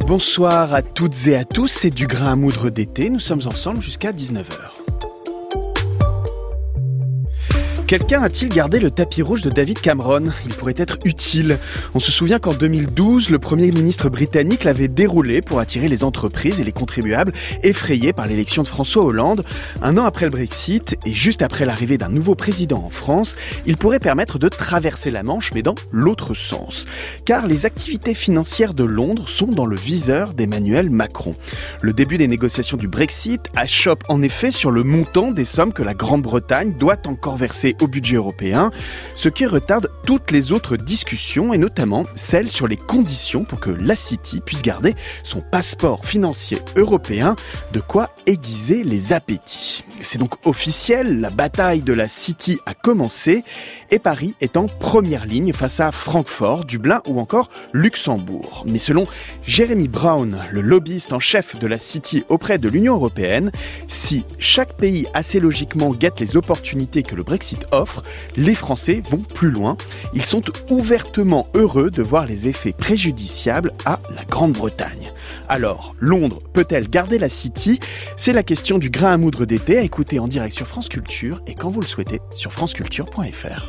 Bonsoir à toutes et à tous, c'est du grain à moudre d'été, nous sommes ensemble jusqu'à 19h. Quelqu'un a-t-il gardé le tapis rouge de David Cameron ? Il pourrait être utile. On se souvient qu'en 2012, le Premier ministre britannique l'avait déroulé pour attirer les entreprises et les contribuables effrayés par l'élection de François Hollande. Un an après le Brexit et juste après l'arrivée d'un nouveau président en France, il pourrait permettre de traverser la Manche, mais dans l'autre sens. Car les activités financières de Londres sont dans le viseur d'Emmanuel Macron. Le début des négociations du Brexit achoppe en effet sur le montant des sommes que la Grande-Bretagne doit encore verser au budget européen, ce qui retarde toutes les autres discussions et notamment celles sur les conditions pour que la City puisse garder son passeport financier européen, de quoi aiguiser les appétits. C'est donc officiel, la bataille de la City a commencé et Paris est en première ligne face à Francfort, Dublin ou encore Luxembourg. Mais selon Jeremy Brown, le lobbyiste en chef de la City auprès de l'Union européenne, si chaque pays assez logiquement guette les opportunités que le Brexit offre, les Français vont plus loin. Ils sont ouvertement heureux de voir les effets préjudiciables à la Grande-Bretagne. Alors, Londres peut-elle garder la City ? C'est la question du grain à moudre d'été à écouter en direct sur France Culture et quand vous le souhaitez sur franceculture.fr.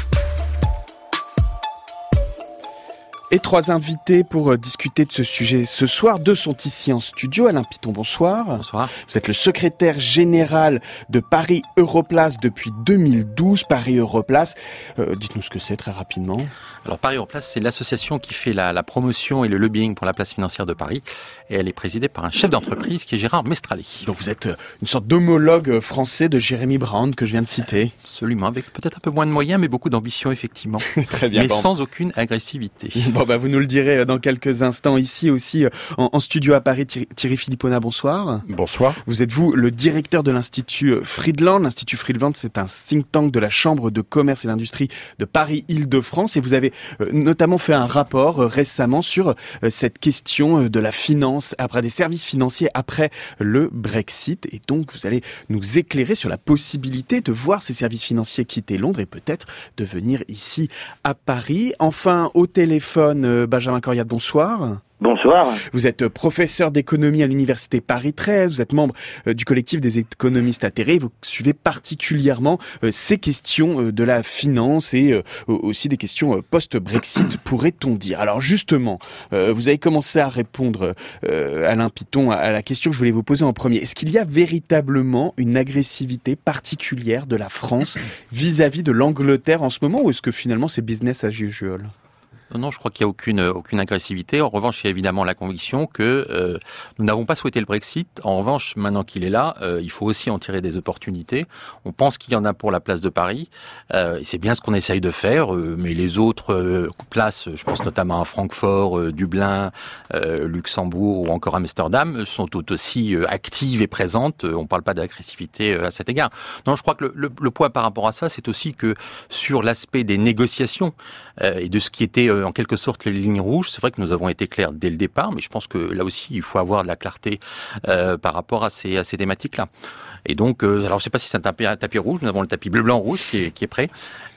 Et trois invités pour discuter de ce sujet ce soir. Deux sont ici en studio. Alain Piton, bonsoir. Bonsoir. Vous êtes le secrétaire général de Paris Europlace depuis 2012. Paris Europlace, dites-nous ce que c'est très rapidement. Alors Paris Europlace, c'est l'association qui fait la promotion et le lobbying pour la place financière de Paris. Et elle est présidée par un chef d'entreprise qui est Gérard Mestrali. Donc vous êtes une sorte d'homologue français de Jeremy Brown que je viens de citer. Absolument, avec peut-être un peu moins de moyens, mais beaucoup d'ambition effectivement. Très bien. Mais sans aucune agressivité. Bon, vous nous le direz dans quelques instants. Ici aussi, en studio à Paris, Thierry Philippona, bonsoir. Bonsoir. Vous êtes le directeur de l'Institut Friedland. L'Institut Friedland, c'est un think tank de la Chambre de commerce et d'industrie de Paris-Île-de-France. Et vous avez notamment fait un rapport récemment sur cette question de la finance, après des services financiers après le Brexit. Et donc, vous allez nous éclairer sur la possibilité de voir ces services financiers quitter Londres et peut-être de venir ici à Paris. Enfin, au téléphone, Benjamin Coriat, bonsoir. Bonsoir. Vous êtes professeur d'économie à l'université Paris 13, vous êtes membre du collectif des économistes atterrés, vous suivez particulièrement ces questions de la finance et aussi des questions post-Brexit, pourrait-on dire. Alors justement, vous avez commencé à répondre, Alain Piton, à la question que je voulais vous poser en premier. Est-ce qu'il y a véritablement une agressivité particulière de la France vis-à-vis de l'Angleterre en ce moment, ou est-ce que finalement c'est business as usual ? Non, je crois qu'il n'y a aucune agressivité. En revanche, il y a évidemment la conviction que nous n'avons pas souhaité le Brexit. En revanche, maintenant qu'il est là, il faut aussi en tirer des opportunités. On pense qu'il y en a pour la place de Paris. Et c'est bien ce qu'on essaye de faire. Mais les autres places, je pense notamment à Francfort, Dublin, Luxembourg ou encore Amsterdam, sont tout aussi actives et présentes. On ne parle pas d'agressivité à cet égard. Non, je crois que le point par rapport à ça, c'est aussi que sur l'aspect des négociations et de ce qui était en quelque sorte les lignes rouges, c'est vrai que nous avons été clairs dès le départ, mais je pense que là aussi il faut avoir de la clarté par rapport à ces thématiques-là. Et donc, alors je ne sais pas si c'est un tapis rouge, nous avons le tapis bleu-blanc-rouge qui est prêt.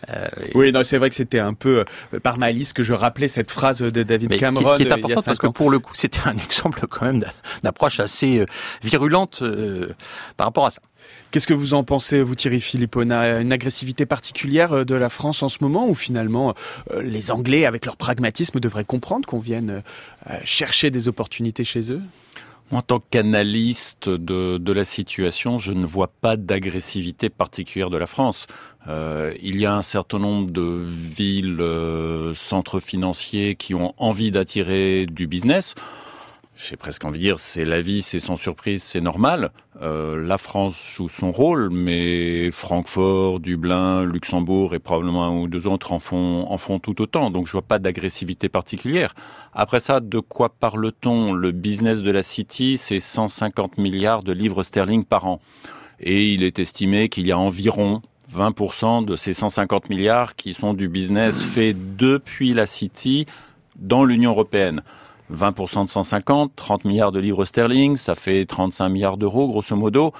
Oui, non, c'est vrai que c'était un peu par malice que je rappelais cette phrase de David Cameron. Qui est importante parce que pour le coup, c'était un exemple quand même d'approche assez virulente par rapport à ça. Qu'est-ce que vous en pensez, vous Thierry Philippona ? Une agressivité particulière de la France en ce moment, ou finalement les Anglais, avec leur pragmatisme, devraient comprendre qu'on vienne chercher des opportunités chez eux ? En tant qu'analyste de la situation, je ne vois pas d'agressivité particulière de la France. Il y a un certain nombre de villes, centres financiers qui ont envie d'attirer du business. J'ai presque envie de dire, c'est la vie, c'est sans surprise, c'est normal. La France joue son rôle, mais Francfort, Dublin, Luxembourg et probablement un ou deux autres en font tout autant. Donc je vois pas d'agressivité particulière. Après ça, de quoi parle-t-on ? Le business de la City, c'est 150 milliards de livres sterling par an. Et il est estimé qu'il y a environ 20% de ces 150 milliards qui sont du business fait depuis la City dans l'Union européenne. 20% de 150, 30 milliards de livres sterling, ça fait 35 milliards d'euros, grosso modo.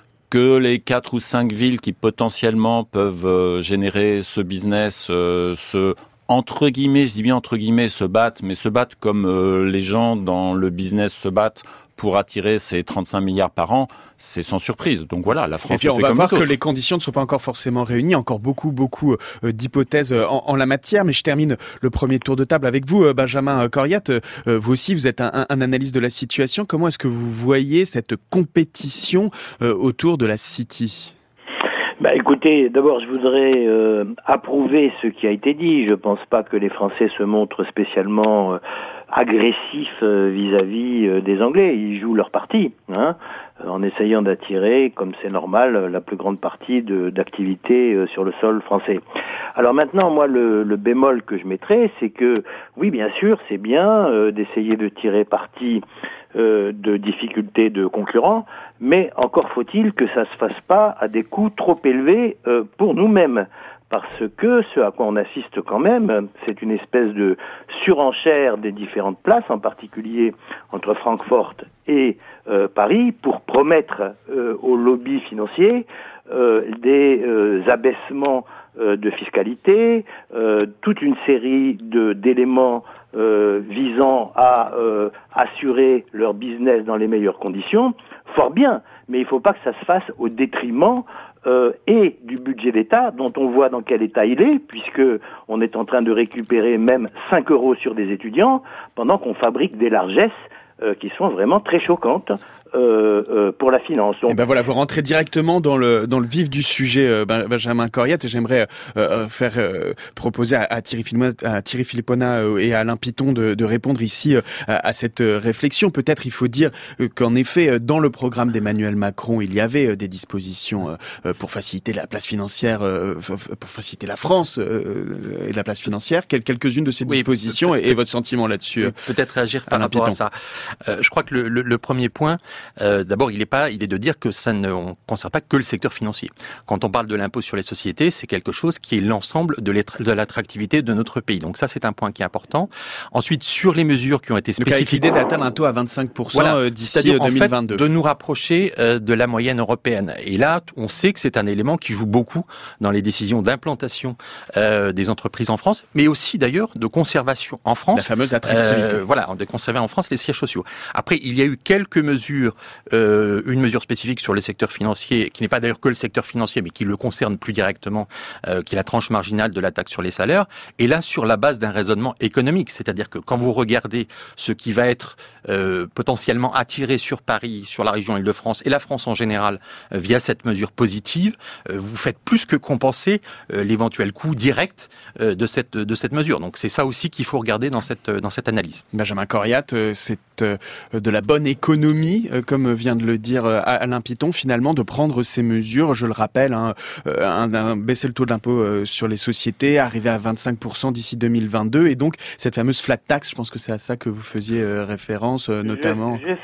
Que les 4 ou 5 villes qui potentiellement peuvent générer ce business se entre guillemets, je dis bien entre guillemets, se battent comme les gens dans le business se battent pour attirer ces 35 milliards par an, c'est sans surprise. Donc voilà, la France. Et puis on va voir que les conditions ne sont pas encore forcément réunies, encore beaucoup d'hypothèses en la matière. Mais je termine le premier tour de table avec vous, Benjamin Corriat. Vous aussi, vous êtes un analyste de la situation. Comment est-ce que vous voyez cette compétition autour de la City ? Écoutez, d'abord je voudrais approuver ce qui a été dit. Je pense pas que les Français se montrent spécialement agressifs vis-à-vis des Anglais. Ils jouent leur partie, en essayant d'attirer, comme c'est normal, la plus grande partie d'activité sur le sol français. Alors maintenant, moi, le bémol que je mettrais, c'est que, oui, bien sûr, c'est bien d'essayer de tirer parti de difficultés de concurrents, mais encore faut-il que ça se fasse pas à des coûts trop élevés pour nous-mêmes. Parce que ce à quoi on assiste quand même, c'est une espèce de surenchère des différentes places, en particulier entre Francfort et Paris, pour promettre aux lobbies financiers des abaissements de fiscalité, toute une série d'éléments visant à assurer leur business dans les meilleures conditions. Fort bien, mais il ne faut pas que ça se fasse au détriment et du budget d'État, dont on voit dans quel état il est, puisque on est en train de récupérer même 5 € sur des étudiants, pendant qu'on fabrique des largesses qui sont vraiment très choquantes pour la finance. Donc, voilà, vous rentrez directement dans le vif du sujet, Benjamin Corriat, et j'aimerais proposer à Thierry Philippona et à Alain Piton de répondre ici à cette réflexion. Peut-être il faut dire qu'en effet, dans le programme d'Emmanuel Macron, il y avait des dispositions pour faciliter la place financière, pour faciliter la France et la place financière. Quelques-unes de ces dispositions et votre sentiment là-dessus. Peut-être réagir par rapport à ça. Je crois que le premier point, d'abord, il est de dire que ça ne concerne pas que le secteur financier. Quand on parle de l'impôt sur les sociétés, c'est quelque chose qui est l'ensemble de l'attractivité de notre pays. Donc ça, c'est un point qui est important. Ensuite, sur les mesures qui ont été spécifiques, avec l'idée d'atteindre un taux à 25% d'ici 2022. En fait, de nous rapprocher de la moyenne européenne. Et là, on sait que c'est un élément qui joue beaucoup dans les décisions d'implantation des entreprises en France, mais aussi d'ailleurs de conservation en France. La fameuse attractivité. De conserver en France les sièges sociaux. Après, il y a eu quelques mesures, une mesure spécifique sur le secteur financier, qui n'est pas d'ailleurs que le secteur financier, mais qui le concerne plus directement, qui est la tranche marginale de la taxe sur les salaires. Et là, sur la base d'un raisonnement économique, c'est-à-dire que quand vous regardez ce qui va être potentiellement attiré sur Paris, sur la région Île-de-France et la France en général, via cette mesure positive, vous faites plus que compenser l'éventuel coût direct de cette mesure. Donc c'est ça aussi qu'il faut regarder dans cette analyse. Benjamin Corriat, c'est de la bonne économie, comme vient de le dire Alain Piton, finalement, de prendre ces mesures. Je le rappelle, baisser le taux de l'impôt sur les sociétés, arriver à 25% d'ici 2022, et donc cette fameuse flat tax, je pense que c'est à ça que vous faisiez référence, notamment. Je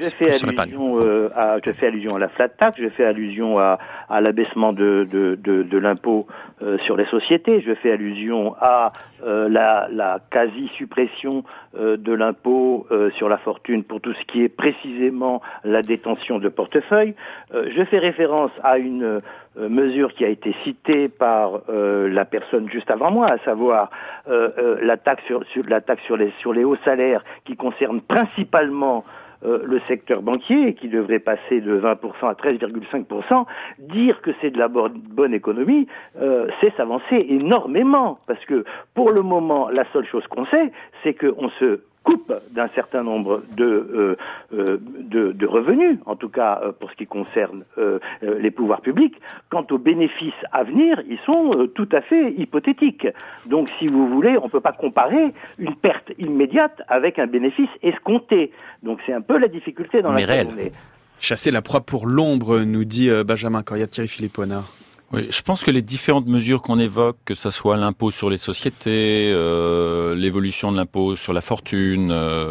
fais allusion à la flat tax, je fais allusion à l'abaissement de l'impôt sur les sociétés, je fais allusion à la quasi-suppression de l'impôt sur la fortune pour tout ce qui est précisément la détention de portefeuille. Je fais référence à une mesure qui a été citée par la personne juste avant moi, à savoir la taxe sur les hauts salaires qui concerne principalement le secteur banquier, qui devrait passer de 20% à 13,5%, dire que c'est de la bonne économie, c'est s'avancer énormément. Parce que, pour le moment, la seule chose qu'on sait, c'est qu'on se coupe d'un certain nombre de revenus, en tout cas pour ce qui concerne les pouvoirs publics. Quant aux bénéfices à venir, ils sont tout à fait hypothétiques. Donc, si vous voulez, on ne peut pas comparer une perte immédiate avec un bénéfice escompté. Donc, c'est un peu la difficulté dans laquelle on est. Chasser la proie pour l'ombre, nous dit Benjamin Corriat, Thierry Philippona. Oui, je pense que les différentes mesures qu'on évoque, que ça soit l'impôt sur les sociétés, l'évolution de l'impôt sur la fortune,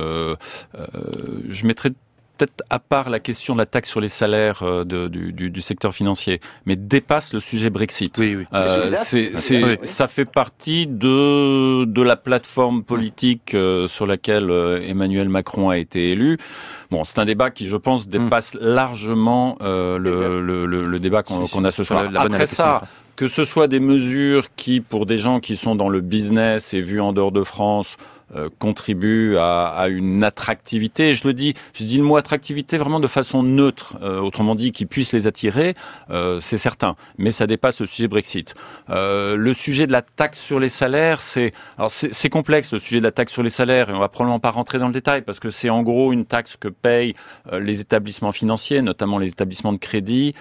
je mettrais peut-être à part la question de la taxe sur les salaires du secteur financier, mais dépasse le sujet Brexit. Oui. Ça fait partie de la plateforme politique sur laquelle Emmanuel Macron a été élu. Bon, c'est un débat qui, je pense, dépasse largement le débat qu'on a ce soir. Après ça, que ce soit des mesures qui, pour des gens qui sont dans le business et vus en dehors de France, contribue à une attractivité. Je dis le mot attractivité vraiment de façon neutre, autrement dit, qui puisse les attirer, c'est certain. Mais ça dépasse le sujet Brexit. Le sujet de la taxe sur les salaires, c'est complexe, le sujet de la taxe sur les salaires, et on va probablement pas rentrer dans le détail parce que c'est en gros une taxe que payent les établissements financiers, notamment les établissements de crédit,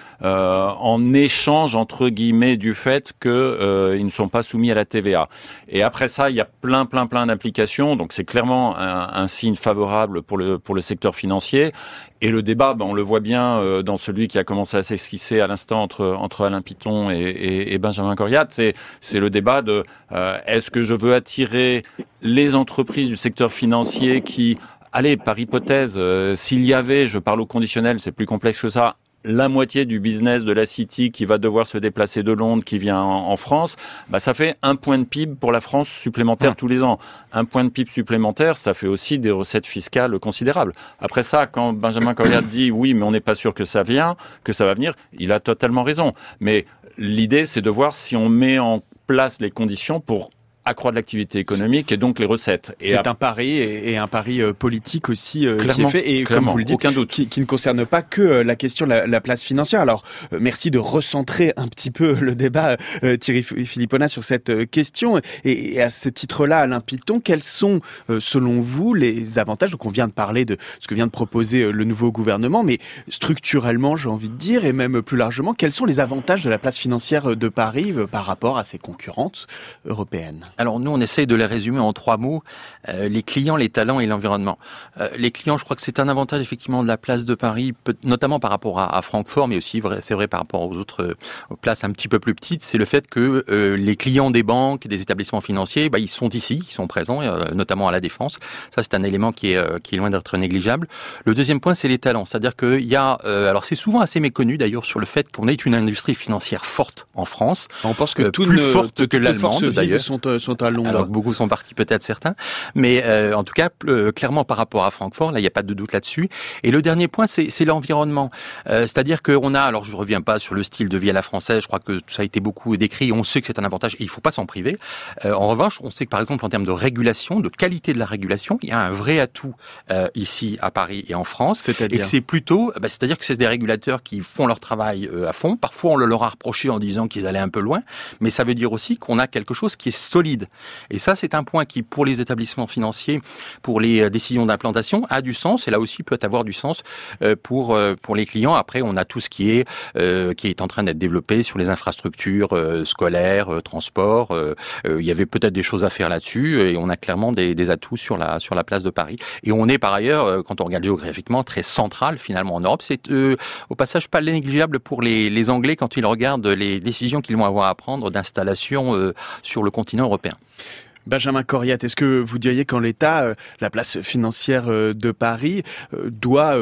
en échange entre guillemets du fait que ils ne sont pas soumis à la TVA. Et après ça, il y a plein d'implications. Donc c'est clairement un signe favorable pour le secteur financier. Et le débat, on le voit bien dans celui qui a commencé à s'esquisser à l'instant entre Alain Piton et Benjamin Coriat. C'est le débat de est-ce que je veux attirer les entreprises du secteur financier qui, allez, par hypothèse, s'il y avait, je parle au conditionnel, c'est plus complexe que ça, la moitié du business de la City qui va devoir se déplacer de Londres, qui vient en France, ça fait 1 point de PIB pour la France supplémentaire tous les ans. 1 point de PIB supplémentaire, ça fait aussi des recettes fiscales considérables. Après ça, quand Benjamin Coriat dit oui, mais on n'est pas sûr que ça va venir, il a totalement raison. Mais l'idée, c'est de voir si on met en place les conditions pour accroître l'activité économique et donc les recettes. C'est un pari et un pari politique aussi qui est fait et comme vous le dites, aucun doute. Qui ne concerne pas que la question de la place financière. Alors merci de recentrer un petit peu le débat, Thierry Philipponnat, sur cette question. Et à ce titre-là, Alain Piton, quels sont selon vous les avantages? Donc on vient de parler de ce que vient de proposer le nouveau gouvernement, mais structurellement, j'ai envie de dire, et même plus largement, quels sont les avantages de la place financière de Paris par rapport à ses concurrentes européennes? Alors nous, on essaye de les résumer en 3 mots, les clients, les talents et l'environnement. Les clients, je crois que c'est un avantage effectivement de la place de Paris, notamment par rapport à Francfort, mais aussi c'est vrai par rapport aux autres places un petit peu plus petites, c'est le fait que les clients des banques, des établissements financiers, ils sont ici, ils sont présents, notamment à la Défense. Ça, c'est un élément qui est loin d'être négligeable. Le deuxième point, c'est les talents, c'est-à-dire qu'il y a, alors c'est souvent assez méconnu d'ailleurs sur le fait qu'on ait une industrie financière forte en France. On pense que plus forte que l'allemande d'ailleurs. Sont à Londres. Alors beaucoup sont partis, peut-être certains, mais en tout cas clairement par rapport à Francfort, là il n'y a pas de doute là-dessus. Et le dernier point, c'est l'environnement, c'est-à-dire qu'on a, alors je reviens pas sur le style de vie à la française, je crois que ça a été beaucoup décrit, on sait que c'est un avantage et il faut pas s'en priver. En revanche, on sait que par exemple en termes de régulation, de qualité de la régulation, il y a un vrai atout ici à Paris et en France, c'est-à-dire, et que c'est plutôt, c'est-à-dire que c'est des régulateurs qui font leur travail à fond. Parfois on le leur a reproché en disant qu'ils allaient un peu loin, mais ça veut dire aussi qu'on a quelque chose qui est solide. Et ça, c'est un point qui, pour les établissements financiers, pour les décisions d'implantation, a du sens. Et là aussi, peut avoir du sens pour les clients. Après, on a tout ce qui est en train d'être développé sur les infrastructures scolaires, transports. Il y avait peut-être des choses à faire là-dessus. Et on a clairement des atouts sur la place de Paris. Et on est par ailleurs, quand on regarde géographiquement, très central finalement en Europe. C'est au passage pas négligeable pour les Anglais quand ils regardent les décisions qu'ils vont avoir à prendre d'installation sur le continent européen. Benjamin Coriat, est-ce que vous diriez qu'en l'état, la place financière de Paris doit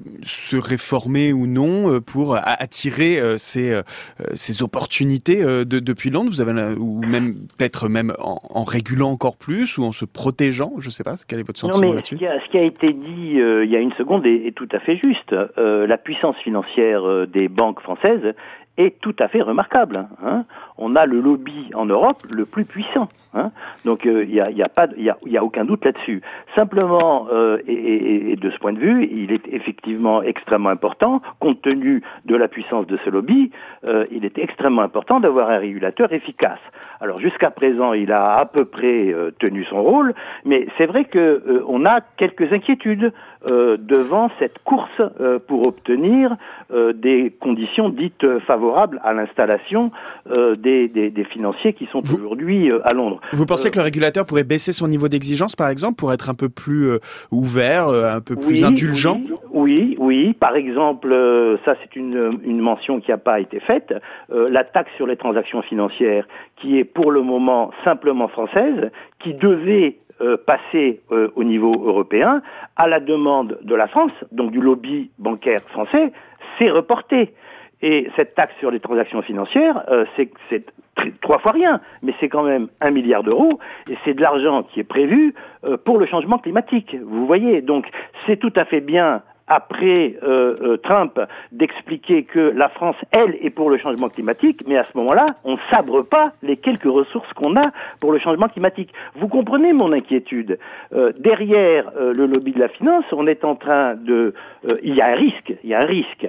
se réformer ou non pour attirer ces opportunités depuis Londres? Vous avez, ou même peut-être même en régulant encore plus ou en se protégeant? Je ne sais pas, quel est votre sentiment là-dessus? Ce qui a été dit il y a une seconde est tout à fait juste. La puissance financière des banques françaises est tout à fait remarquable. On a le lobby en Europe le plus puissant. Donc il y a aucun doute là-dessus. Simplement, et de ce point de vue, il est effectivement extrêmement important, compte tenu de la puissance de ce lobby, il est extrêmement important d'avoir un régulateur efficace. Alors jusqu'à présent, il a à peu près tenu son rôle, mais c'est vrai que on a quelques inquiétudes devant cette course pour obtenir des conditions dites favorables à l'installation des financiers qui sont aujourd'hui à Londres. Vous pensez que le régulateur pourrait baisser son niveau d'exigence, par exemple, pour être un peu plus ouvert, un peu plus indulgent? Oui. Par exemple, ça c'est une mention qui n'a pas été faite. La taxe sur les transactions financières, qui est pour le moment simplement française, qui devait passer au niveau européen, à la demande de la France, donc du lobby bancaire français, c'est reporté. Et cette taxe sur les transactions financières, c'est 3 fois rien, mais c'est quand même 1 milliard d'euros, et c'est de l'argent qui est prévu pour le changement climatique. Vous voyez, donc c'est tout à fait bien après Trump d'expliquer que la France, elle, est pour le changement climatique, mais à ce moment-là, on ne sabre pas les quelques ressources qu'on a pour le changement climatique. Vous comprenez mon inquiétude. Derrière le lobby de la finance, on est en train de... il y a un risque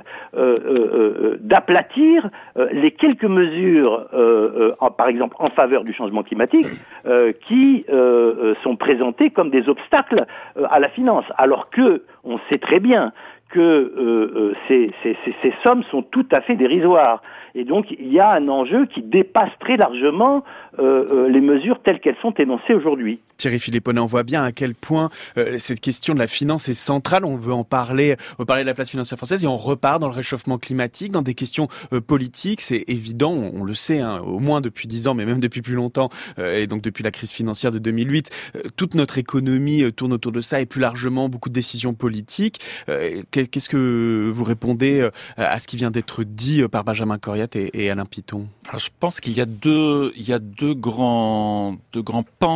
d'aplatir les quelques mesures, par exemple en faveur du changement climatique, qui sont présentées comme des obstacles à la finance, alors que on sait très bien que ces sommes sont tout à fait dérisoires. Et donc, il y a un enjeu qui dépasse très largement les mesures telles qu'elles sont énoncées aujourd'hui. Thierry Philippon, on voit bien à quel point cette question de la finance est centrale. On veut en parler, on veut parler de la place financière française et on repart dans le réchauffement climatique, dans des questions politiques. C'est évident, on le sait, au moins depuis 10 ans, mais même depuis plus longtemps, et donc depuis la crise financière de 2008, toute notre économie tourne autour de ça et plus largement beaucoup de décisions politiques. Qu'est-ce que vous répondez à ce qui vient d'être dit par Benjamin Coriat et Alain Piton? Alors, je pense qu'il y a deux grands pans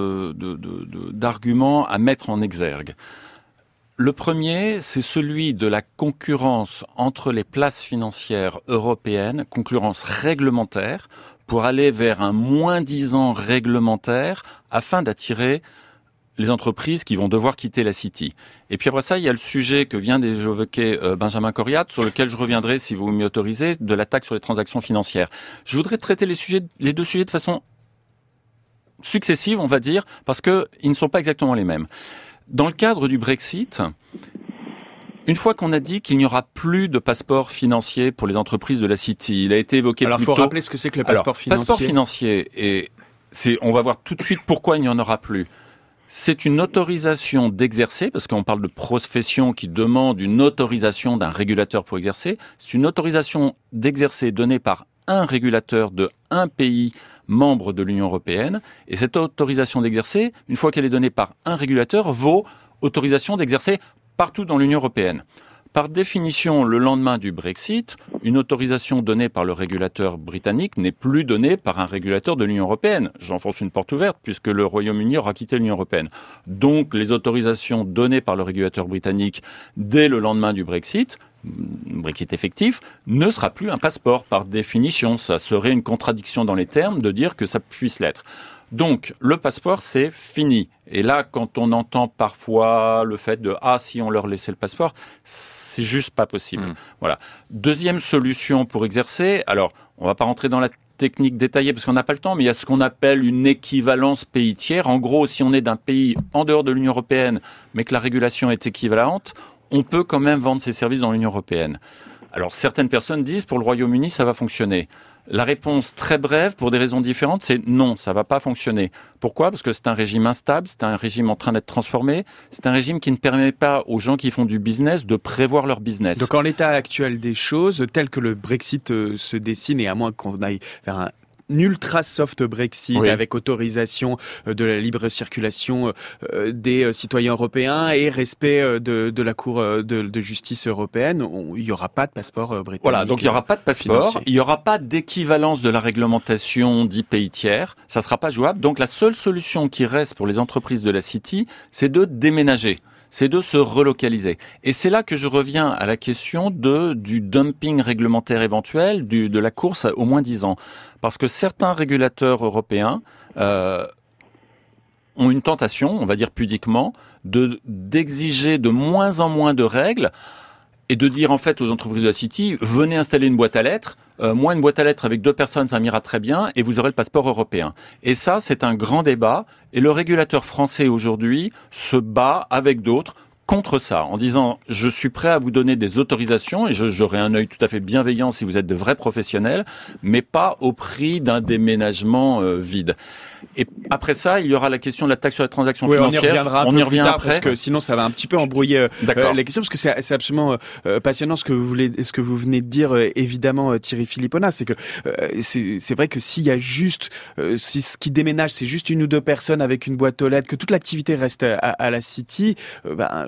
d'arguments à mettre en exergue. Le premier, c'est celui de la concurrence entre les places financières européennes, concurrence réglementaire, pour aller vers un moins-disant réglementaire afin d'attirer les entreprises qui vont devoir quitter la City. Et puis après ça, il y a le sujet que vient d'évoquer Benjamin Coriat, sur lequel je reviendrai, si vous m'y autorisez, de la taxe sur les transactions financières. Je voudrais traiter les deux sujets de façon successive, on va dire, parce que ils ne sont pas exactement les mêmes. Dans le cadre du Brexit, une fois qu'on a dit qu'il n'y aura plus de passeport financier pour les entreprises de la City, il a été évoqué Alors, plus tôt. il faut rappeler ce que c'est que le passeport financier. Passeport financier, on va voir tout de suite pourquoi il n'y en aura plus. C'est une autorisation d'exercer, parce qu'on parle de profession qui demande une autorisation d'un régulateur pour exercer. C'est une autorisation d'exercer donnée par un régulateur de un pays membre de l'Union européenne. Et cette autorisation d'exercer, une fois qu'elle est donnée par un régulateur, vaut autorisation d'exercer partout dans l'Union européenne. Par définition, le lendemain du Brexit, une autorisation donnée par le régulateur britannique n'est plus donnée par un régulateur de l'Union européenne. J'enfonce une porte ouverte puisque le Royaume-Uni aura quitté l'Union européenne. Donc, les autorisations données par le régulateur britannique dès le lendemain du Brexit effectif, ne sera plus un passeport par définition. Ça serait une contradiction dans les termes de dire que ça puisse l'être. Donc, le passeport, c'est fini. Et là, quand on entend parfois le fait de « Ah, si on leur laissait le passeport », c'est juste pas possible. Voilà. Deuxième solution pour exercer, alors, on va pas rentrer dans la technique détaillée parce qu'on n'a pas le temps, mais il y a ce qu'on appelle une équivalence pays tiers. En gros, si on est d'un pays en dehors de l'Union européenne, mais que la régulation est équivalente, on peut quand même vendre ses services dans l'Union européenne. Alors, certaines personnes disent, pour le Royaume-Uni, ça va fonctionner. La réponse très brève, pour des raisons différentes, c'est non, ça va pas fonctionner. Pourquoi ? Parce que c'est un régime instable, c'est un régime en train d'être transformé, c'est un régime qui ne permet pas aux gens qui font du business de prévoir leur business. Donc en l'état actuel des choses, tel que le Brexit se dessine, et à moins qu'on aille vers un ultra soft Brexit, oui, avec autorisation de la libre circulation des citoyens européens et respect de la Cour de justice européenne, il n'y aura pas de passeport britannique. Voilà, donc il n'y aura pas de passeport, financier. Il n'y aura pas d'équivalence de la réglementation dit pays tiers, ça ne sera pas jouable. Donc la seule solution qui reste pour les entreprises de la City, c'est de déménager. C'est de se relocaliser. Et c'est là que je reviens à la question du dumping réglementaire éventuel, de la course au moins 10 ans. Parce que certains régulateurs européens ont une tentation, on va dire pudiquement, d'exiger de moins en moins de règles et de dire en fait aux entreprises de la City, venez installer une boîte à lettres. Moi, une boîte à lettres avec 2 personnes, ça m'ira très bien, et vous aurez le passeport européen. Et ça, c'est un grand débat, et le régulateur français aujourd'hui se bat avec d'autres contre ça, en disant « je suis prêt à vous donner des autorisations, et j'aurai un œil tout à fait bienveillant si vous êtes de vrais professionnels, mais pas au prix d'un déménagement vide ». Et après ça, il y aura la question de la taxe sur les transactions financières. On y reviendra plus tard après, parce que sinon ça va un petit peu embrouiller les questions, parce que c'est absolument passionnant ce que vous venez de dire, évidemment, Thierry Philippon. C'est que c'est vrai que s'il y a juste, si ce qui déménage, c'est juste 1 ou 2 personnes avec une boîte aux lettres, que toute l'activité reste à la City,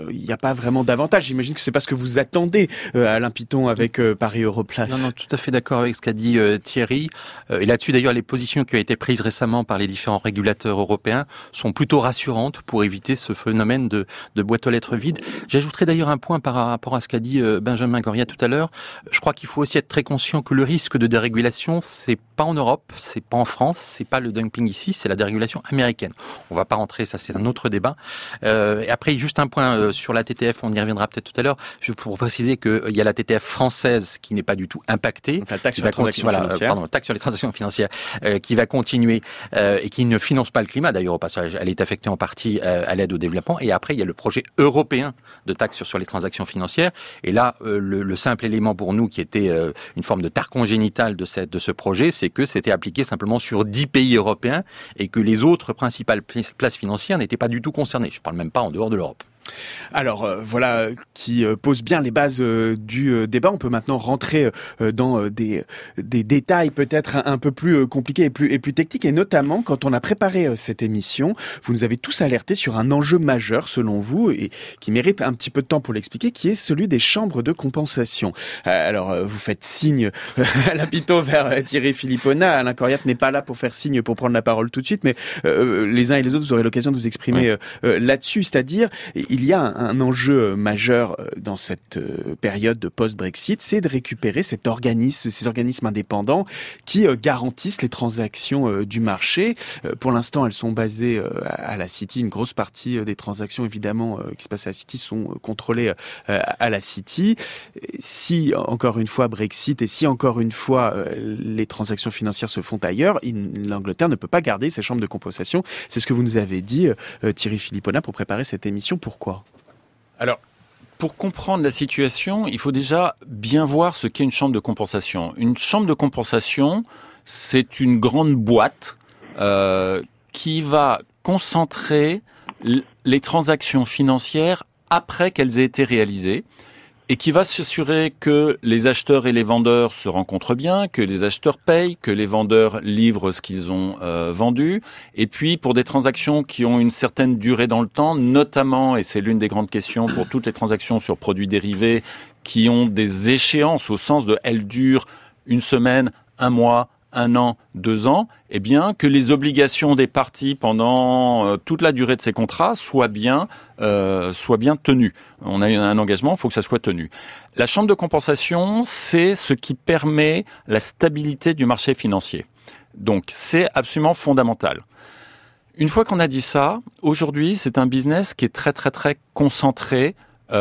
il n'y a pas vraiment d'avantage. J'imagine que c'est pas ce que vous attendez, Alain Piton, avec Paris Europlace. Non, tout à fait d'accord avec ce qu'a dit Thierry. Et là-dessus, d'ailleurs, les positions qui ont été prises récemment par les différents régulateurs européens sont plutôt rassurantes pour éviter ce phénomène de boîte aux lettres vide. J'ajouterais d'ailleurs un point par rapport à ce qu'a dit Benjamin Goria tout à l'heure. Je crois qu'il faut aussi être très conscient que le risque de dérégulation, c'est pas en Europe, c'est pas en France, c'est pas le dumping ici, c'est la dérégulation américaine. On va pas rentrer, ça c'est un autre débat. Et après, juste un point sur la TTF, on y reviendra peut-être tout à l'heure. Pour préciser qu'il y a la TTF française qui n'est pas du tout impactée. Donc la taxe sur les transactions financières. Taxe sur les transactions financières qui va continuer et qui ne finance pas le climat. D'ailleurs, au passage, elle est affectée en partie à l'aide au développement. Et après, il y a le projet européen de taxe sur les transactions financières. Et là, le simple élément pour nous qui était une forme de tare congénitale de ce projet, c'est que c'était appliqué simplement sur 10 pays européens et que les autres principales places financières n'étaient pas du tout concernées. Je ne parle même pas en dehors de l'Europe. Alors voilà qui pose bien les bases du débat. On peut maintenant rentrer dans des détails peut-être un peu plus compliqués et plus techniques. Et notamment, quand on a préparé cette émission, vous nous avez tous alertés sur un enjeu majeur selon vous et qui mérite un petit peu de temps pour l'expliquer, qui est celui des chambres de compensation. Alors vous faites signe Alain Piton vers Thierry Philippona. Alain Coriat n'est pas là pour faire signe pour prendre la parole tout de suite, mais les uns et les autres, vous aurez l'occasion de vous exprimer là-dessus. C'est-à-dire, il y a un enjeu majeur dans cette période de post-Brexit, c'est de récupérer ces organismes indépendants qui garantissent les transactions du marché. Pour l'instant, elles sont basées à la City. Une grosse partie des transactions, évidemment, qui se passent à la City sont contrôlées à la City. Si, encore une fois, Brexit et si, encore une fois, les transactions financières se font ailleurs, l'Angleterre ne peut pas garder ses chambres de compensation. C'est ce que vous nous avez dit, Thierry Philippona, pour préparer cette émission. Pourquoi ? Alors, pour comprendre la situation, il faut déjà bien voir ce qu'est une chambre de compensation. Une chambre de compensation, c'est une grande boîte qui va concentrer les transactions financières après qu'elles aient été réalisées et qui va s'assurer que les acheteurs et les vendeurs se rencontrent bien, que les acheteurs payent, que les vendeurs livrent ce qu'ils ont vendu. Et puis, pour des transactions qui ont une certaine durée dans le temps, notamment, et c'est l'une des grandes questions pour toutes les transactions sur produits dérivés, qui ont des échéances au sens de elles durent une semaine, un mois, 1 an, 2 ans, eh bien que les obligations des parties pendant toute la durée de ces contrats soient bien tenues. On a un engagement, il faut que ça soit tenu. La chambre de compensation, c'est ce qui permet la stabilité du marché financier. Donc c'est absolument fondamental. Une fois qu'on a dit ça, aujourd'hui c'est un business qui est très très très concentré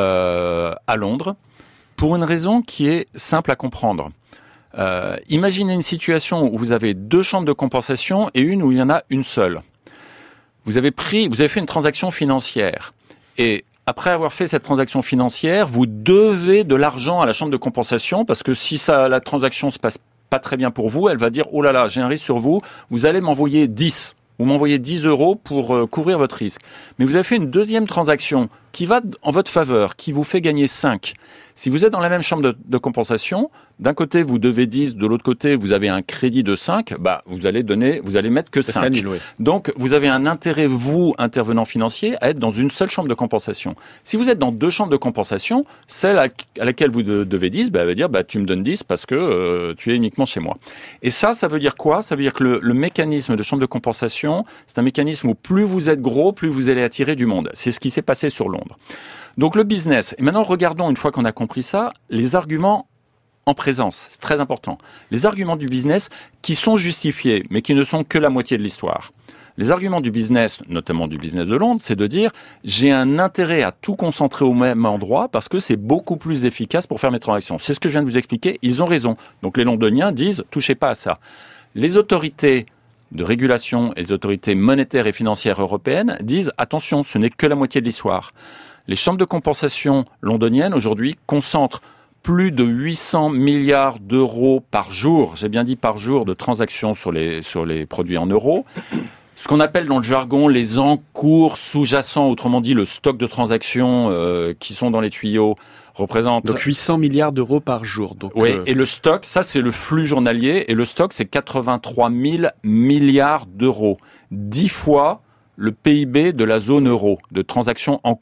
à Londres pour une raison qui est simple à comprendre. Imaginez une situation où vous avez 2 chambres de compensation et une où il y en a une seule. Vous avez fait une transaction financière et après avoir fait cette transaction financière, vous devez de l'argent à la chambre de compensation parce que si la transaction se passe pas très bien pour vous, elle va dire « Oh là là, j'ai un risque sur vous, vous allez m'envoyer 10. Vous m'envoyez 10 € pour couvrir votre risque. » Mais vous avez fait une deuxième transaction qui va en votre faveur, qui vous fait gagner 5. Si vous êtes dans la même chambre de compensation, d'un côté vous devez 10, de l'autre côté vous avez un crédit de 5, vous allez mettre que 5. Donc vous avez un intérêt, vous, intervenant financier, à être dans une seule chambre de compensation. Si vous êtes dans 2 chambres de compensation, celle à laquelle vous devez 10, elle va dire tu me donnes 10 parce que tu es uniquement chez moi. Et ça veut dire quoi ? Ça veut dire que le mécanisme de chambre de compensation, c'est un mécanisme où plus vous êtes gros, plus vous allez attirer du monde. C'est ce qui s'est passé sur Londres. Donc le business. Et maintenant, regardons, une fois qu'on a compris ça, les arguments en présence. C'est très important. Les arguments du business qui sont justifiés, mais qui ne sont que la moitié de l'histoire. Les arguments du business, notamment du business de Londres, c'est de dire j'ai un intérêt à tout concentrer au même endroit parce que c'est beaucoup plus efficace pour faire mes transactions. C'est ce que je viens de vous expliquer. Ils ont raison. Donc les Londoniens disent touchez pas à ça. Les autorités de régulation et les autorités monétaires et financières européennes disent attention, ce n'est que la moitié de l'histoire. Les chambres de compensation londoniennes aujourd'hui concentrent plus de 800 milliards d'euros par jour, j'ai bien dit par jour, de transactions sur les produits en euros. Ce qu'on appelle dans le jargon les encours sous-jacents, autrement dit le stock de transactions qui sont dans les tuyaux, représente... Donc 800 milliards d'euros par jour. Donc oui, et le stock, ça c'est le flux journalier, et le stock c'est 83 000 milliards d'euros. 10 fois le PIB de la zone euro, de transactions en cours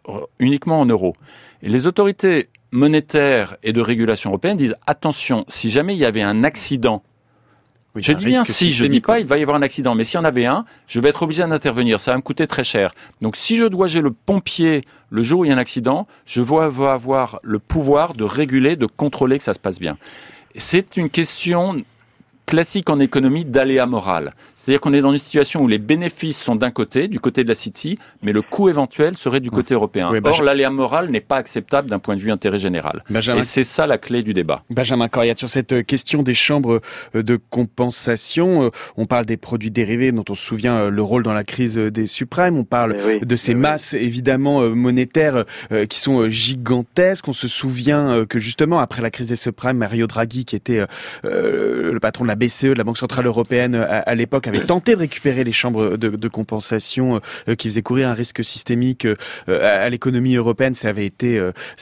uniquement en euros. Et les autorités monétaires et de régulation européenne disent attention, si jamais il y avait un accident, je dis bien si, je dis pas il va y avoir un accident, mais s'il y en avait un, je vais être obligé d'intervenir, ça va me coûter très cher. Donc si je dois gérer le pompier le jour où il y a un accident, je vais avoir le pouvoir de réguler, de contrôler que ça se passe bien. C'est une question classique en économie d'aléa moral. C'est-à-dire qu'on est dans une situation où les bénéfices sont d'un côté, du côté de la City, mais le coût éventuel serait du côté européen. Oui, Or, l'aléa moral n'est pas acceptable d'un point de vue intérêt général. Et c'est ça la clé du débat. Benjamin Corriat, sur cette question des chambres de compensation, on parle des produits dérivés dont on se souvient le rôle dans la crise des subprimes, on parle de ces masses évidemment monétaires qui sont gigantesques. On se souvient que justement après la crise des subprimes, Mario Draghi, qui était le patron de la BCE, de la Banque Centrale Européenne à l'époque, avait tenté de récupérer les chambres de compensation qui faisaient courir un risque systémique à l'économie européenne. Ça avait été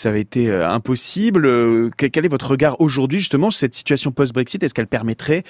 impossible. Quel est votre regard aujourd'hui justement sur cette situation post-Brexit? Est-ce qu'elle permettrait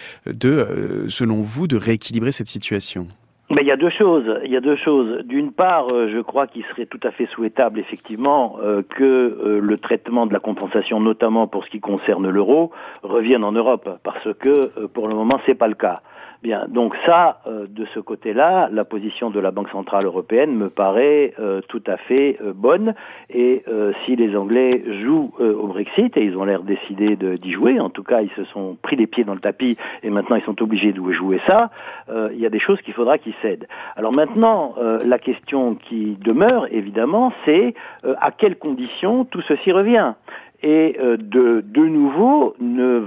selon vous, de rééquilibrer cette situation? Mais il y a deux choses. D'une part, je crois qu'il serait tout à fait souhaitable, effectivement, que le traitement de la compensation, notamment pour ce qui concerne l'euro, revienne en Europe, parce que pour le moment, c'est pas le cas. Bien, donc ça, de ce côté-là, la position de la Banque Centrale Européenne me paraît tout à fait bonne. Et si les Anglais jouent au Brexit, et ils ont l'air décidés d'y jouer, en tout cas ils se sont pris les pieds dans le tapis et maintenant ils sont obligés de jouer ça, il y a des choses qu'il faudra qu'ils cèdent. Alors maintenant, la question qui demeure, évidemment, c'est à quelles conditions tout ceci revient. Et de nouveau, ne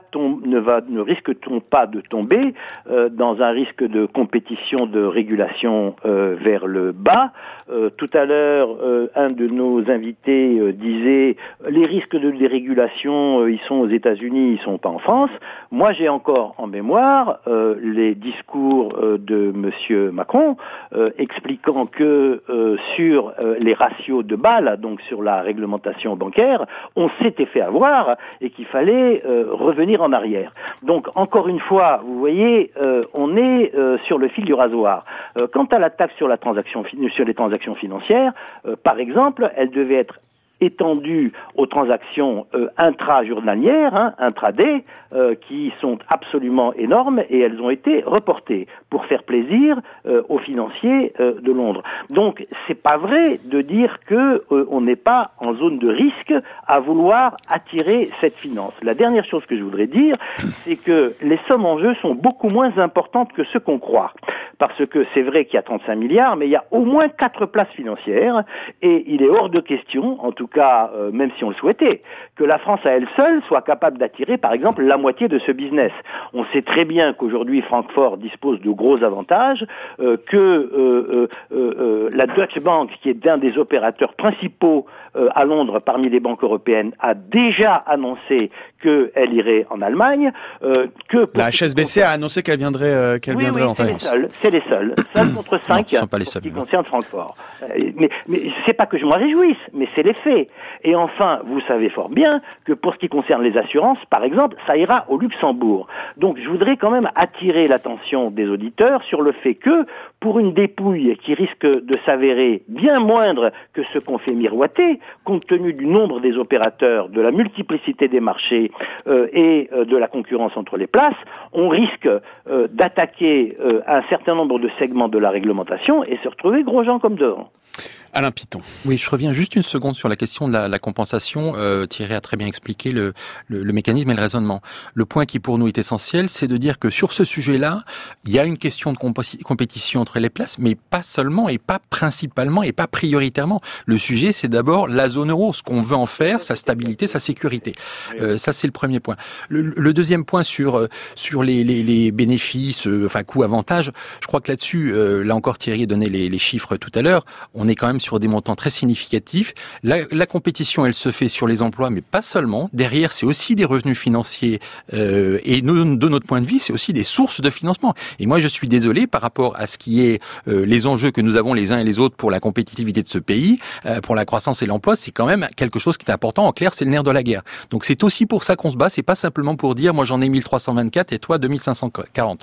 risque-t-on pas de tomber dans un risque de compétition, de régulation vers le bas? Tout à l'heure, un de nos invités disait les risques de dérégulation, ils sont aux États-Unis, ils sont pas en France. Moi, j'ai encore en mémoire les discours de Monsieur Macron expliquant que sur les ratios de Bâle, donc sur la réglementation bancaire, on s'était fait avoir et qu'il fallait revenir en arrière. Donc, encore une fois, vous voyez, on est sur le fil du rasoir. Quant à la taxe sur les transactions financières, par exemple, elle devait être étendue aux transactions intra-journalières, intraday, qui sont absolument énormes, et elles ont été reportées pour faire plaisir aux financiers de Londres. Donc, c'est pas vrai de dire que on n'est pas en zone de risque à vouloir attirer cette finance. La dernière chose que je voudrais dire, c'est que les sommes en jeu sont beaucoup moins importantes que ce qu'on croit. Parce que c'est vrai qu'il y a 35 milliards, mais il y a au moins 4 places financières, et il est hors de question, en tout cas, même si on le souhaitait, que la France à elle seule soit capable d'attirer, par exemple, la moitié de ce business. On sait très bien qu'aujourd'hui, Francfort dispose de gros avantages, que la Deutsche Bank, qui est un des opérateurs principaux à Londres parmi les banques européennes, a déjà annoncé qu'elle irait en Allemagne. La HSBC a annoncé qu'elle viendrait en France. C'est les seuls contre 5 qui concerne Francfort. Mais c'est pas que je m'en réjouisse, mais c'est les faits. Et enfin, vous savez fort bien que pour ce qui concerne les assurances, par exemple, ça ira au Luxembourg. Donc je voudrais quand même attirer l'attention des auditeurs sur le fait que, pour une dépouille qui risque de s'avérer bien moindre que ce qu'on fait miroiter, compte tenu du nombre des opérateurs, de la multiplicité des marchés et de la concurrence entre les places, on risque d'attaquer un certain nombre de segments de la réglementation et se retrouver gros gens comme devant. Alain Piton. Oui, je reviens juste une seconde sur la question de la compensation. Thierry a très bien expliqué le mécanisme et le raisonnement. Le point qui pour nous est essentiel, c'est de dire que sur ce sujet-là, il y a une question de compétition entre les places, mais pas seulement et pas principalement et pas prioritairement. Le sujet, c'est d'abord la zone euro, ce qu'on veut en faire, sa stabilité, sa sécurité. Ça, c'est le premier point. Le deuxième point sur les bénéfices, coûts-avantages, je crois que là-dessus, là encore Thierry a donné les chiffres tout à l'heure, on est quand même sur des montants très significatifs. La compétition, elle se fait sur les emplois, mais pas seulement. Derrière, c'est aussi des revenus financiers et de notre point de vue, c'est aussi des sources de financement. Et moi, je suis désolé par rapport à ce qui est les enjeux que nous avons les uns et les autres pour la compétitivité de ce pays, pour la croissance et l'emploi, c'est quand même quelque chose qui est important. En clair, c'est le nerf de la guerre. Donc c'est aussi pour ça qu'on se bat. C'est pas simplement pour dire, moi j'en ai 1324 et toi 2540.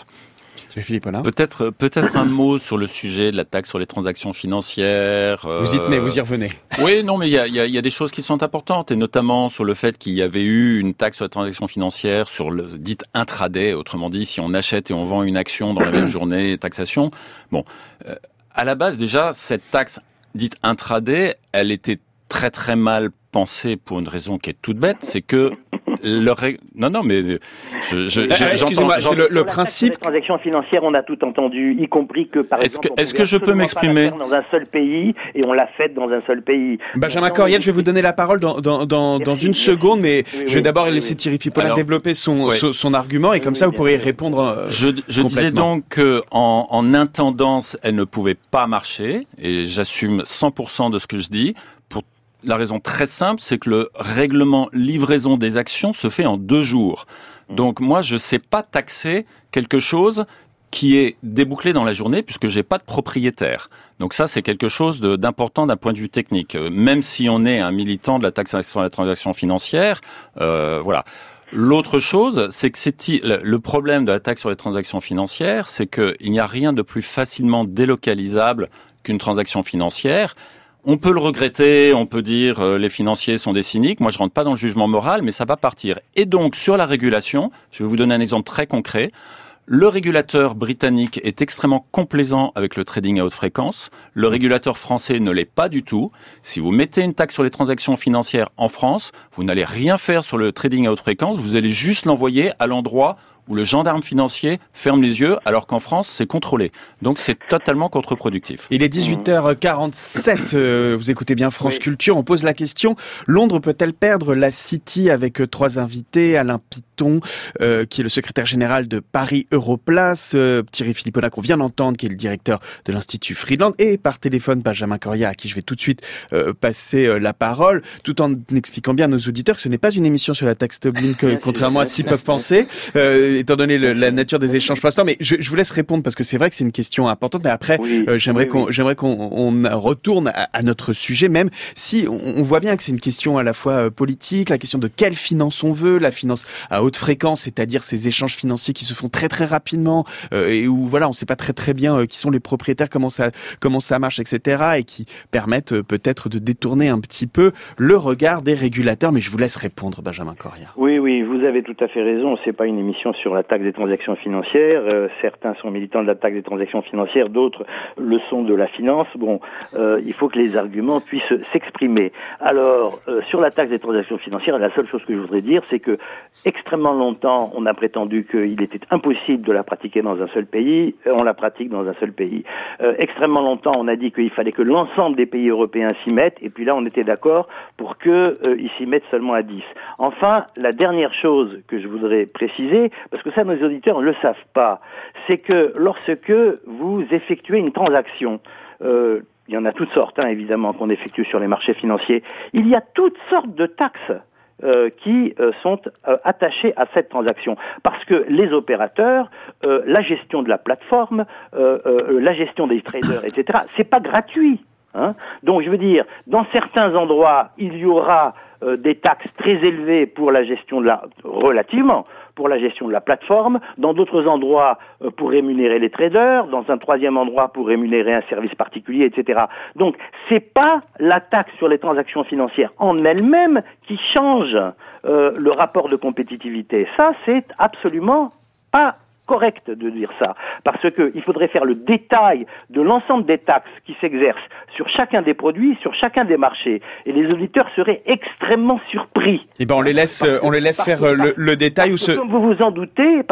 Philippe Ollin. Peut-être un mot sur le sujet de la taxe sur les transactions financières. Vous y tenez, vous y revenez. Oui, non, mais il y a des choses qui sont importantes, et notamment sur le fait qu'il y avait eu une taxe sur les transactions financières sur le dit intraday, autrement dit, si on achète et on vend une action dans la même journée, taxation. Bon, à la base déjà, cette taxe dite intraday, elle était très très mal pensée pour une raison qui est toute bête, c'est que non, mais excusez-moi, c'est le principe. Les transactions financières, on a tout entendu, y compris que par exemple, est-ce que je peux m'exprimer dans un seul pays et on l'a fait dans un seul pays. Benjamin Coriel, je vais vous donner la parole dans une seconde, mais je vais d'abord laisser Thierry Philippon développer son argument et comme ça vous pourrez répondre. Je disais donc que en intendance, elle ne pouvait pas marcher, et j'assume 100% de ce que je dis. La raison très simple, c'est que le règlement livraison des actions se fait en 2 jours. Donc moi, je sais pas taxer quelque chose qui est débouclé dans la journée puisque j'ai pas de propriétaire. Donc ça, c'est quelque chose d'important d'un point de vue technique. Même si on est un militant de la taxe sur les transactions financières, voilà. L'autre chose, c'est que le problème de la taxe sur les transactions financières, c'est qu'il n'y a rien de plus facilement délocalisable qu'une transaction financière. On peut le regretter, on peut dire les financiers sont des cyniques. Moi, je rentre pas dans le jugement moral, mais ça va partir. Et donc, sur la régulation, je vais vous donner un exemple très concret. Le régulateur britannique est extrêmement complaisant avec le trading à haute fréquence. Le régulateur français ne l'est pas du tout. Si vous mettez une taxe sur les transactions financières en France, vous n'allez rien faire sur le trading à haute fréquence. Vous allez juste l'envoyer à l'endroit où le gendarme financier ferme les yeux, alors qu'en France, c'est contrôlé. Donc, c'est totalement contre-productif. Il est 18h47, vous écoutez bien France Culture. On pose la question, Londres peut-elle perdre la City, avec 3 invités, Alain Piton, qui est le secrétaire général de Paris Europlace, Thierry Philippon qu'on vient d'entendre, qui est le directeur de l'Institut Friedland, et par téléphone, Benjamin Coria, à qui je vais tout de suite passer la parole, tout en expliquant bien à nos auditeurs que ce n'est pas une émission sur la taxe Tobin, contrairement à ce qu'ils peuvent penser. Étant donné la nature des échanges pour l'instant, mais je vous laisse répondre parce que c'est vrai que c'est une question importante. Mais après, j'aimerais qu'on retourne à notre sujet, même si on voit bien que c'est une question à la fois politique, la question de quelle finance on veut, la finance à haute fréquence, c'est-à-dire ces échanges financiers qui se font très très rapidement et où voilà, on sait pas très très bien qui sont les propriétaires, comment ça marche, etc. et qui permettent peut-être de détourner un petit peu le regard des régulateurs. Mais je vous laisse répondre, Benjamin Coria. Oui, vous avez tout à fait raison. C'est pas une émission sur la taxe des transactions financières. Certains sont militants de la taxe des transactions financières, d'autres le sont de la finance. Bon, il faut que les arguments puissent s'exprimer. Alors, sur la taxe des transactions financières, la seule chose que je voudrais dire, c'est que extrêmement longtemps, on a prétendu qu'il était impossible de la pratiquer dans un seul pays. On la pratique dans un seul pays. Extrêmement longtemps, on a dit qu'il fallait que l'ensemble des pays européens s'y mettent. Et puis là, on était d'accord pour qu'ils s'y mettent seulement à 10. Enfin, la dernière chose que je voudrais préciser, parce que ça, nos auditeurs ne le savent pas, c'est que lorsque vous effectuez une transaction, il y en a toutes sortes, évidemment, qu'on effectue sur les marchés financiers, il y a toutes sortes de taxes qui sont attachées à cette transaction. Parce que les opérateurs, la gestion de la plateforme, la gestion des traders, etc., c'est pas gratuit. Donc, je veux dire, dans certains endroits, il y aura des taxes très élevées pour la gestion relativement, pour la gestion de la plateforme, dans d'autres endroits pour rémunérer les traders, dans un troisième endroit pour rémunérer un service particulier, etc. Donc, c'est pas la taxe sur les transactions financières en elle-même qui change le rapport de compétitivité. Ça, c'est absolument pas correct de dire ça, parce que il faudrait faire le détail de l'ensemble des taxes qui s'exercent sur chacun des produits, sur chacun des marchés, et les auditeurs seraient extrêmement surpris. Eh ben on les laisse faire le détail Comme vous vous en doutez,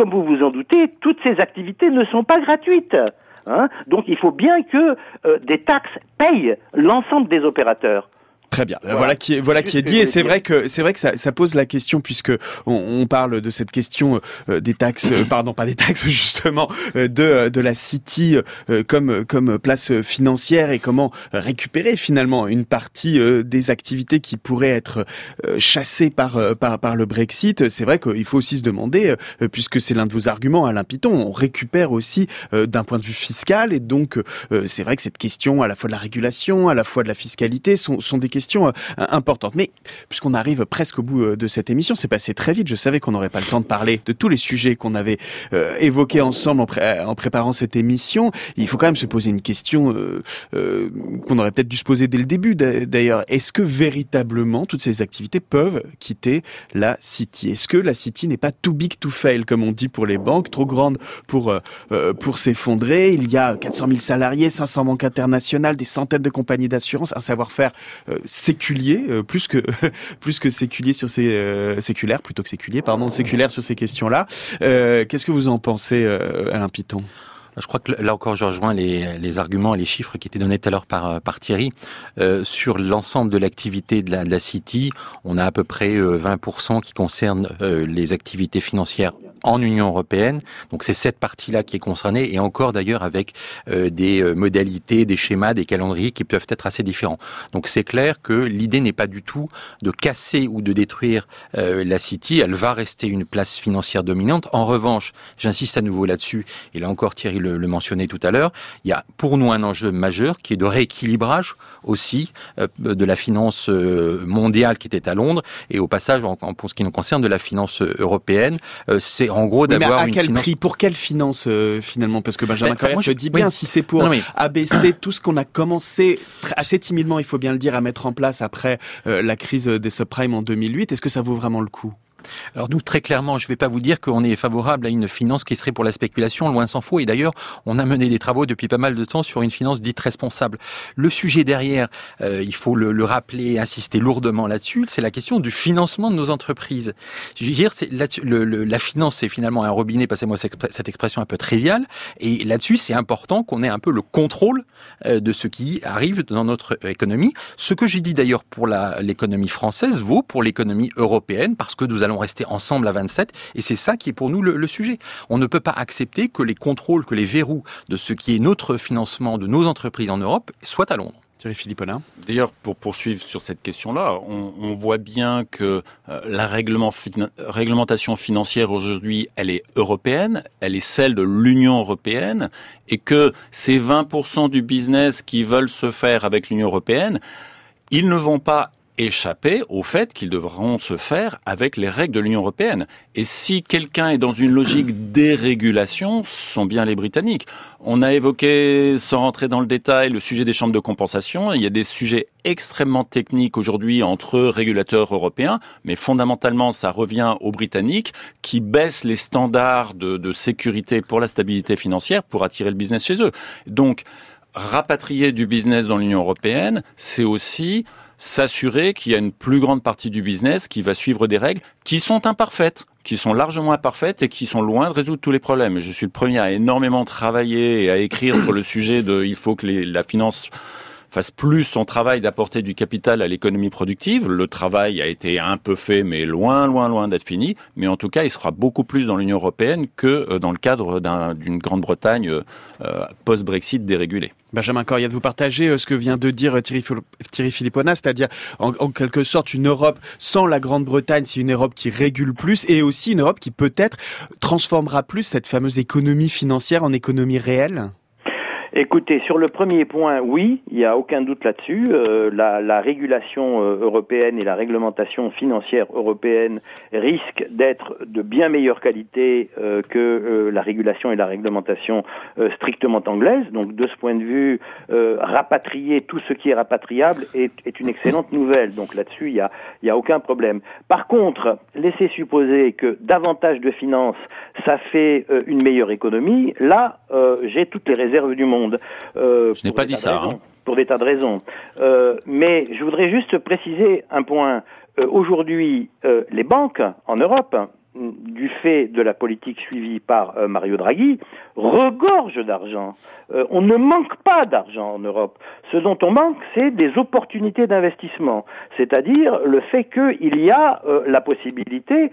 toutes ces activités ne sont pas gratuites. Donc il faut bien que des taxes payent l'ensemble des opérateurs. Très bien. Voilà qui est dit, et c'est vrai que ça pose la question, puisque on parle de cette question des taxes, pas des taxes justement, de la City comme place financière, et comment récupérer finalement une partie des activités qui pourraient être chassées par le Brexit. C'est vrai qu'il faut aussi se demander, puisque c'est l'un de vos arguments, Alain Piton, on récupère aussi d'un point de vue fiscal, et donc c'est vrai que cette question à la fois de la régulation, à la fois de la fiscalité sont des questions questions importantes. Mais puisqu'on arrive presque au bout de cette émission, c'est passé très vite. Je savais qu'on n'aurait pas le temps de parler de tous les sujets qu'on avait évoqués ensemble en préparant cette émission. Il faut quand même se poser une question qu'on aurait peut-être dû se poser dès le début d'ailleurs. Est-ce que véritablement toutes ces activités peuvent quitter la City? Est-ce que la City n'est pas too big to fail, comme on dit pour les banques, trop grande pour s'effondrer? Il y a 400 000 salariés, 500 banques internationales, des centaines de compagnies d'assurance, un savoir-faire séculier, plus que séculier sur séculaire sur ces questions-là. Qu'est-ce que vous en pensez, Alain Piton? Je crois que là encore, je rejoins les arguments et les chiffres qui étaient donnés tout à l'heure par Thierry. Sur l'ensemble de l'activité de la City, on a à peu près 20% qui concerne les activités financières en Union européenne. Donc c'est cette partie-là qui est concernée, et encore d'ailleurs avec des modalités, des schémas, des calendriers qui peuvent être assez différents. Donc c'est clair que l'idée n'est pas du tout de casser ou de détruire la City. Elle va rester une place financière dominante. En revanche, j'insiste à nouveau là-dessus, et là encore Thierry le mentionnait tout à l'heure, il y a pour nous un enjeu majeur qui est de rééquilibrage aussi de la finance mondiale qui était à Londres, et au passage, pour ce qui nous concerne, de la finance européenne. C'est en gros d'avoir une finance... prix? Pour quelle finance finalement? Parce que Benjamin Cohen, je dis bien, si c'est pour abaisser tout ce qu'on a commencé assez timidement, il faut bien le dire, à mettre en place après la crise des subprimes en 2008, est-ce que ça vaut vraiment le coup? Alors nous, très clairement, je ne vais pas vous dire qu'on est favorable à une finance qui serait pour la spéculation, loin s'en faut. Et d'ailleurs, on a mené des travaux depuis pas mal de temps sur une finance dite responsable. Le sujet derrière, il faut le rappeler, insister lourdement là-dessus, c'est la question du financement de nos entreprises. Je veux dire, la finance, c'est finalement un robinet, passez-moi cette expression un peu triviale. Et là-dessus, c'est important qu'on ait un peu le contrôle de ce qui arrive dans notre économie. Ce que j'ai dit d'ailleurs pour l'économie française vaut pour l'économie européenne, parce que nous allons rester ensemble à 27, et c'est ça qui est pour nous le sujet. On ne peut pas accepter que les contrôles, que les verrous de ce qui est notre financement de nos entreprises en Europe soient à Londres. Thierry Philipponnat. D'ailleurs, pour poursuivre sur cette question-là, on voit bien que la réglementation financière aujourd'hui, elle est européenne, elle est celle de l'Union européenne, et que ces 20% du business qui veulent se faire avec l'Union européenne, ils ne vont pas échapper au fait qu'ils devront se faire avec les règles de l'Union européenne. Et si quelqu'un est dans une logique dérégulation, ce sont bien les Britanniques. On a évoqué, sans rentrer dans le détail, le sujet des chambres de compensation. Il y a des sujets extrêmement techniques aujourd'hui entre régulateurs européens, mais fondamentalement, ça revient aux Britanniques qui baissent les standards de sécurité pour la stabilité financière pour attirer le business chez eux. Donc, rapatrier du business dans l'Union européenne, c'est aussi s'assurer qu'il y a une plus grande partie du business qui va suivre des règles qui sont imparfaites, qui sont largement imparfaites et qui sont loin de résoudre tous les problèmes. Je suis le premier à énormément travailler et à écrire sur le sujet il faut que la finance fasse plus son travail d'apporter du capital à l'économie productive. Le travail a été un peu fait, mais loin d'être fini. Mais en tout cas, il sera beaucoup plus dans l'Union européenne que dans le cadre d'une Grande-Bretagne post-Brexit dérégulée. Benjamin Coryat, vous partagez ce que vient de dire Thierry Philipponnat, c'est-à-dire en quelque sorte une Europe sans la Grande-Bretagne, c'est une Europe qui régule plus, et aussi une Europe qui peut-être transformera plus cette fameuse économie financière en économie réelle? Écoutez, sur le premier point, oui, il n'y a aucun doute là-dessus. La régulation européenne et la réglementation financière européenne risquent d'être de bien meilleure qualité que la régulation et la réglementation strictement anglaises. Donc, de ce point de vue, rapatrier tout ce qui est rapatriable est une excellente nouvelle. Donc, là-dessus, il y a aucun problème. Par contre, laisser supposer que davantage de finances, ça fait une meilleure économie, là, j'ai toutes les réserves du monde. Je n'ai pas dit ça. Pour des tas de raisons. Mais je voudrais juste préciser un point. Aujourd'hui, les banques en Europe, du fait de la politique suivie par Mario Draghi, regorgent d'argent. On ne manque pas d'argent en Europe. Ce dont on manque, c'est des opportunités d'investissement. C'est-à-dire le fait qu'il y a la possibilité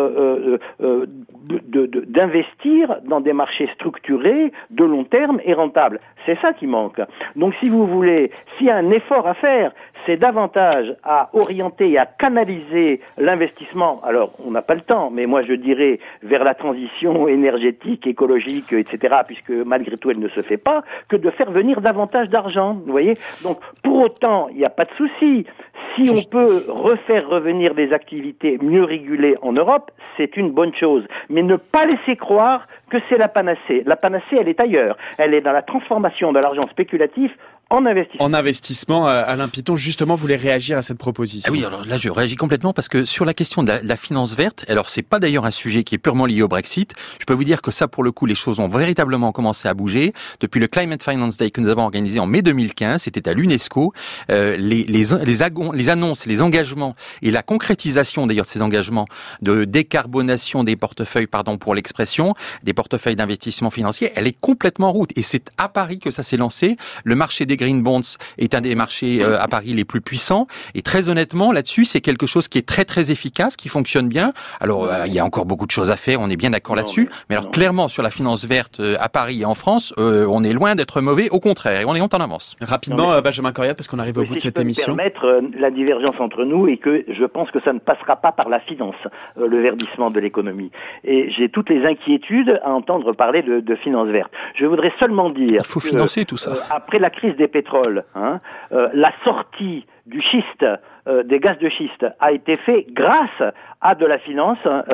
d'investir dans des marchés structurés, de long terme et rentables. C'est ça qui manque. Donc si vous voulez, s'il y a un effort à faire, c'est davantage à orienter et à canaliser l'investissement. Alors, on n'a pas le temps, mais moi je dirais vers la transition énergétique, écologique, etc., puisque malgré tout elle ne se fait pas, que de faire venir davantage d'argent, vous voyez. Donc pour autant, il n'y a pas de souci. Si on peut refaire revenir des activités mieux régulées en Europe, c'est une bonne chose. Mais ne pas laisser croire que c'est la panacée. La panacée, elle est ailleurs. Elle est dans la transformation de l'argent spéculatif en investissement. En investissement, Alain Piton, justement, voulait réagir à cette proposition. Ah oui, alors là, je réagis complètement parce que sur la question de la finance verte, alors c'est pas d'ailleurs un sujet qui est purement lié au Brexit. Je peux vous dire que ça, pour le coup, les choses ont véritablement commencé à bouger. Depuis le Climate Finance Day que nous avons organisé en mai 2015, c'était à l'UNESCO, les annonces, les engagements et la concrétisation d'ailleurs de ces engagements de décarbonation des portefeuilles, pour l'expression, des portefeuilles d'investissement financier, elle est complètement en route. Et c'est à Paris que ça s'est lancé. Le marché des green bonds est un des marchés à Paris les plus puissants. Et très honnêtement, là-dessus, c'est quelque chose qui est très très efficace, qui fonctionne bien. Alors, il y a encore beaucoup de choses à faire, on est bien d'accord là-dessus. Mais alors, clairement, sur la finance verte à Paris et en France, on est loin d'être mauvais. Au contraire, et on est en avance. Rapidement, Benjamin Corriat, parce qu'on arrive au bout de cette émission. Si je peux me permettre la divergence entre nous et que je pense que ça ne passera pas par la finance, le verdissement de l'économie. Et j'ai toutes les inquiétudes à entendre parler de finance verte. Je voudrais seulement dire il faut financer tout ça. Après la crise des pétroles, la sortie du schiste, des gaz de schiste, a été fait grâce à de la finance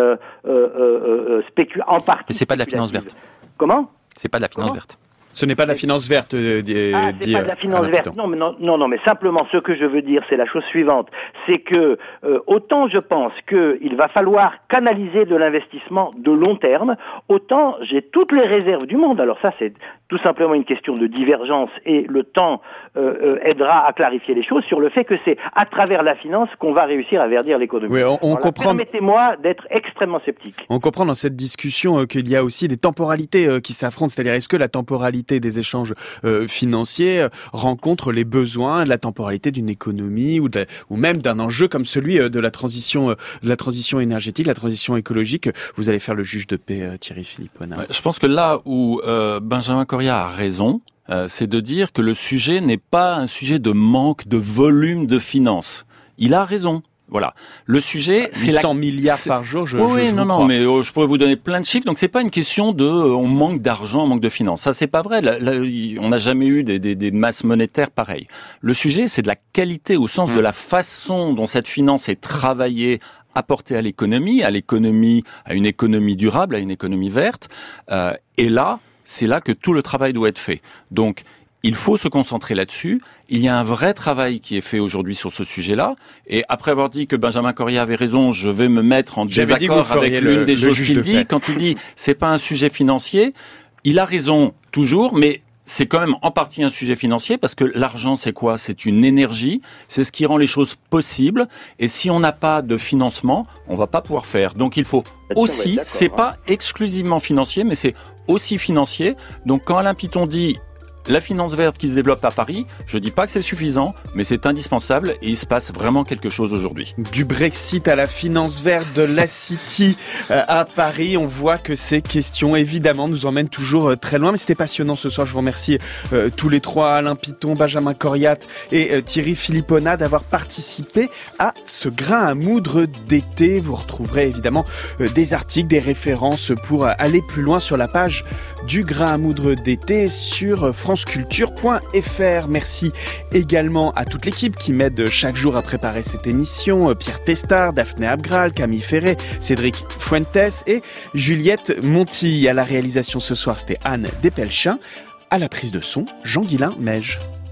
en partie. Mais c'est pas de la finance verte. Comment ? C'est pas de la finance verte. Ce n'est pas de la finance verte, c'est pas de la finance verte. Non, mais simplement, ce que je veux dire, c'est la chose suivante. C'est que, autant je pense qu'il va falloir canaliser de l'investissement de long terme, autant j'ai toutes les réserves du monde. Alors ça, c'est tout simplement une question de divergence et le temps aidera à clarifier les choses sur le fait que c'est à travers la finance qu'on va réussir à verdir l'économie. Oui, on comprend. Permettez-moi d'être extrêmement sceptique. On comprend dans cette discussion qu'il y a aussi des temporalités qui s'affrontent. C'est-à-dire, est-ce que la temporalité des échanges financiers rencontre les besoins de la temporalité d'une économie ou même d'un enjeu comme celui de la transition énergétique, la transition écologique. Vous allez faire le juge de paix, Thierry Philippon. Je pense que là où Benjamin Corriat a raison, c'est de dire que le sujet n'est pas un sujet de manque de volume de finances. Il a raison. Voilà. Le sujet, c'est 100 milliards par jour, je mais je pourrais vous donner plein de chiffres. Donc c'est pas une question de on manque d'argent, on manque de finances. Ça c'est pas vrai. Là, on n'a jamais eu des masses monétaires pareilles. Le sujet, c'est de la qualité au sens de la façon dont cette finance est travaillée, apportée à l'économie, à une économie durable, à une économie verte. Et là, c'est là que tout le travail doit être fait. Donc il faut se concentrer là-dessus. Il y a un vrai travail qui est fait aujourd'hui sur ce sujet-là. Et après avoir dit que Benjamin Corriat avait raison, je vais me mettre en désaccord avec l'une des choses qu'il dit. Quand il dit c'est pas un sujet financier, il a raison toujours, mais c'est quand même en partie un sujet financier parce que l'argent, c'est quoi ? C'est une énergie, c'est ce qui rend les choses possibles. Et si on n'a pas de financement, on va pas pouvoir faire. Donc il faut aussi, c'est pas exclusivement financier, mais c'est aussi financier. Donc quand Alain Piton dit la finance verte qui se développe à Paris, je dis pas que c'est suffisant, mais c'est indispensable et il se passe vraiment quelque chose aujourd'hui. Du Brexit à la finance verte, de la City à Paris, on voit que ces questions, évidemment, nous emmènent toujours très loin. Mais c'était passionnant ce soir. Je vous remercie tous les trois, Alain Piton, Benjamin Corriat et Thierry Philippona, d'avoir participé à ce grain à moudre d'été. Vous retrouverez évidemment des articles, des références pour aller plus loin sur la page du grain à moudre d'été sur franceculture.fr. Merci également à toute l'équipe qui m'aide chaque jour à préparer cette émission. Pierre Testard, Daphné Abgral, Camille Ferré, Cédric Fuentes et Juliette Monti. À la réalisation ce soir, c'était Anne Despelchin. À la prise de son, Jean-Guilain Meige.